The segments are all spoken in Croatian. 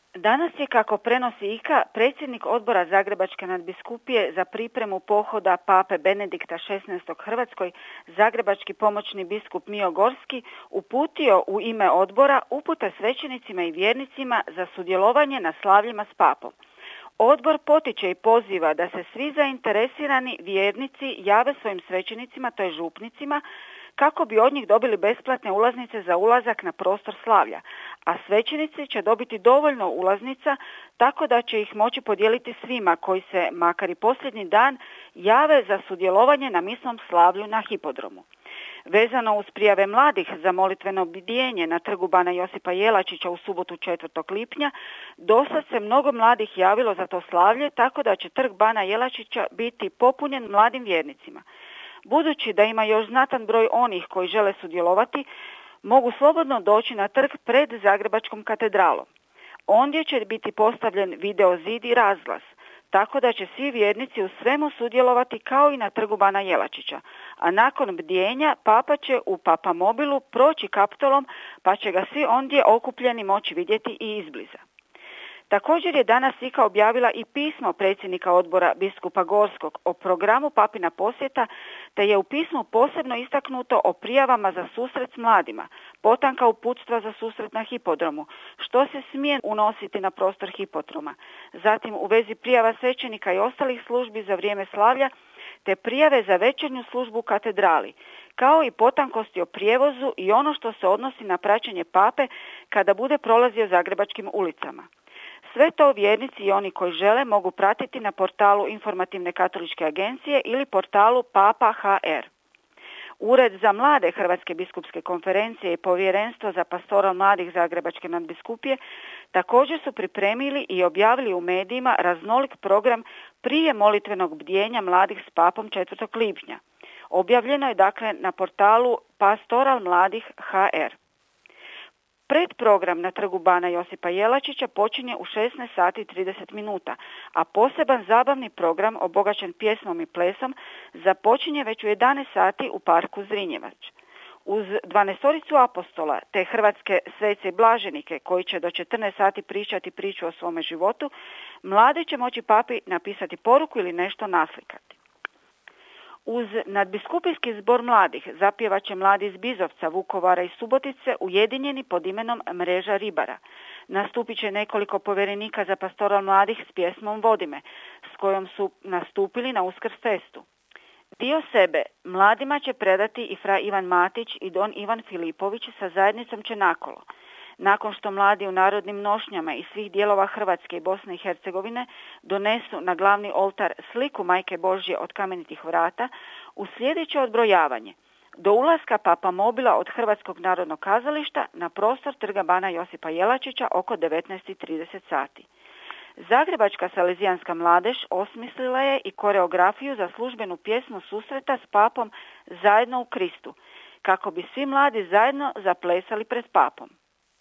Danas je, kako prenosi IKA, predsjednik odbora Zagrebačke nadbiskupije za pripremu pohoda pape Benedikta XVI Hrvatskoj, zagrebački pomoćni biskup Mijo Gorski, uputio u ime odbora upute svećenicima i vjernicima za sudjelovanje na slavljima s papom. Odbor potiče i poziva da se svi zainteresirani vjernici jave svojim svećenicima, to je župnicima, kako bi od njih dobili besplatne ulaznice za ulazak na prostor slavlja, a svećenici će dobiti dovoljno ulaznica tako da će ih moći podijeliti svima koji se, makar i posljednji dan, jave za sudjelovanje na misnom slavlju na hipodromu. Vezano uz prijave mladih za molitveno bdijenje na trgu Bana Josipa Jelačića u subotu 4. lipnja, dosad se mnogo mladih javilo za to slavlje, tako da će trg Bana Jelačića biti popunjen mladim vjernicima. Budući da ima još znatan broj onih koji žele sudjelovati, mogu slobodno doći na trg pred Zagrebačkom katedralom. Ondje će biti postavljen video zid i razglas, tako da će svi vjernici u svemu sudjelovati kao i na trgu Bana Jelačića, a nakon bdjenja papa će u papamobilu proći Kaptolom, pa će ga svi ondje okupljeni moći vidjeti i izbliza. Također je danas IKA objavila i pismo predsjednika odbora biskupa Gorskog o programu papina posjeta, te je u pismu posebno istaknuto o prijavama za susret s mladima, potanka uputstva za susret na hipodromu, što se smije unositi na prostor hipodroma, zatim u vezi prijava svećenika i ostalih službi za vrijeme slavlja, te prijave za večernju službu u katedrali, kao i potankosti o prijevozu i ono što se odnosi na praćenje pape kada bude prolazio zagrebačkim ulicama. Sve to vjernici i oni koji žele mogu pratiti na portalu Informativne katoličke agencije ili portalu Papa.hr. Ured za mlade Hrvatske biskupske konferencije i Povjerenstvo za pastoral mladih Zagrebačke nadbiskupije također su pripremili i objavili u medijima raznolik program prije molitvenog bdjenja mladih s papom 4. lipnja. Objavljeno je dakle na portalu Pastoral mladih HR. Predprogram na trgu Bana Josipa Jelačića počinje u 16 sati i 30 minuta, a poseban zabavni program obogaćen pjesmom i plesom započinje već u 11 sati u parku Zrinjevac. Uz 12 apostola te hrvatske svece i blaženike koji će do 14 sati pričati priču o svome životu, mladi će moći papi napisati poruku ili nešto naslikati. Uz nadbiskupijski zbor mladih zapjevat će mladi iz Bizovca, Vukovara i Subotice ujedinjeni pod imenom Mreža ribara. Nastupit će nekoliko povjerenika za pastoral mladih s pjesmom Vodime, s kojom su nastupili na Uskrs festu. Dio sebe mladima će predati i fra Ivan Matić i don Ivan Filipović sa zajednicom Čenakolo. Nakon što mladi u narodnim nošnjama iz svih dijelova Hrvatske i Bosne i Hercegovine donesu na glavni oltar sliku Majke Božje od kamenitih vrata, uslijedit će odbrojavanje do ulaska papa mobila od Hrvatskog narodnog kazališta na prostor trga Bana Josipa Jelačića oko 19:30 sati. Zagrebačka salezijanska mladež osmislila je i koreografiju za službenu pjesmu susreta s papom Zajedno u Kristu, kako bi svi mladi zajedno zaplesali pred papom.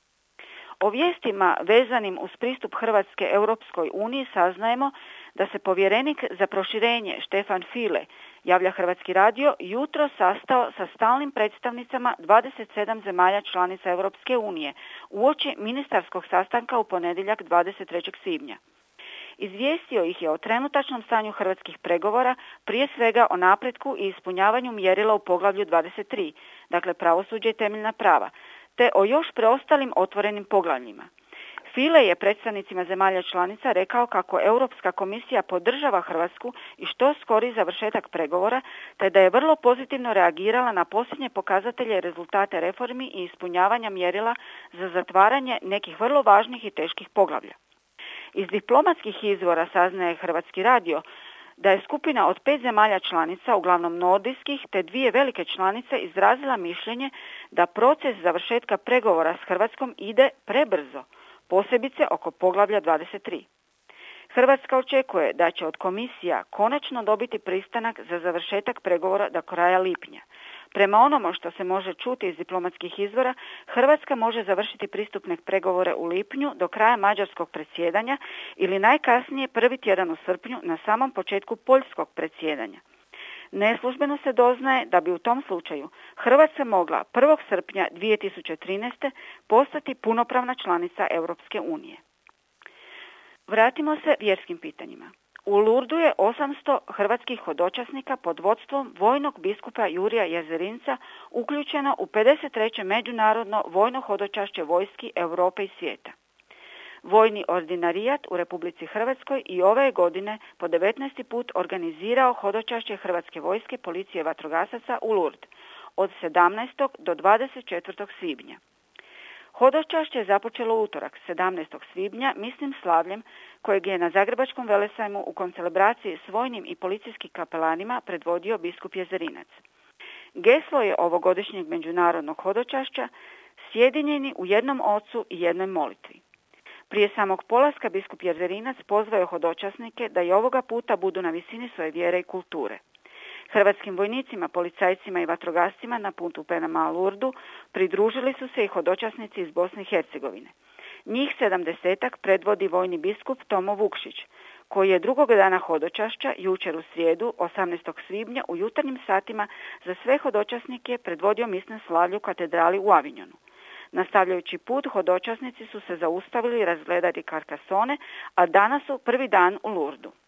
O vijestima vezanim uz pristup Hrvatske Europskoj uniji saznajemo da se povjerenik za proširenje Štefan File, javlja Hrvatski radio, jutro sastao sa stalnim predstavnicama 27 zemalja članica Europske unije uoči ministarskog sastanka u ponedjeljak 23. svibnja. Izvijestio ih je o trenutačnom stanju hrvatskih pregovora, prije svega o napretku i ispunjavanju mjerila u poglavlju 23, dakle pravosuđe i temeljna prava, te o još preostalim otvorenim poglavljima. File je predstavnicima zemalja članica rekao kako Europska komisija podržava Hrvatsku i što skori završetak pregovora, te da je vrlo pozitivno reagirala na posljednje pokazatelje i rezultate reformi i ispunjavanja mjerila za zatvaranje nekih vrlo važnih i teških poglavlja. Iz diplomatskih izvora saznaje Hrvatski radio da je skupina od 5 zemalja članica, uglavnom nordijskih, te 2 velike članice izrazila mišljenje da proces završetka pregovora s Hrvatskom ide prebrzo, posebice oko poglavlja 23. Hrvatska očekuje da će od komisija konačno dobiti pristanak za završetak pregovora do kraja lipnja. Prema onome što se može čuti iz diplomatskih izvora, Hrvatska može završiti pristupne pregovore u lipnju do kraja mađarskog predsjedanja ili najkasnije prvi tjedan u srpnju na samom početku poljskog predsjedanja. Neslužbeno se doznaje da bi u tom slučaju Hrvatska mogla 1. srpnja 2013. postati punopravna članica Europske unije. Vratimo se vjerskim pitanjima. U Lurdu je 800 hrvatskih hodočasnika pod vodstvom vojnog biskupa Jurija Jezerinca uključeno u 53. međunarodno vojno hodočašće vojski Europe i svijeta. Vojni ordinarijat u Republici Hrvatskoj i ove godine po 19. put organizirao hodočašće Hrvatske vojske, policije i vatrogasaca u Lurd od 17. do 24. svibnja. Hodočašće je započelo utorak, 17. svibnja, misnim slavljem kojeg je na Zagrebačkom velesajmu u koncelebraciji s vojnim i policijskim kapelanima predvodio biskup Jezerinac. Geslo je ovogodišnjeg međunarodnog hodočašća sjedinjeni u jednom ocu i jednoj molitvi. Prije samog polaska biskup Jezerinac pozvao je hodočasnike da i ovoga puta budu na visini svoje vjere i kulture. Hrvatskim vojnicima, policajcima i vatrogascima na putu prema Lurdu pridružili su se i hodočasnici iz Bosne i Hercegovine. Njih 70-ak predvodi vojni biskup Tomo Vukšić, koji je drugog dana hodočašća, jučer u srijedu, 18. svibnja, u jutarnjim satima za sve hodočasnike predvodio misne slavlje u katedrali u Avignonu. Nastavljajući put, hodočasnici su se zaustavili razgledati Carcassone, a danas su prvi dan u Lurdu.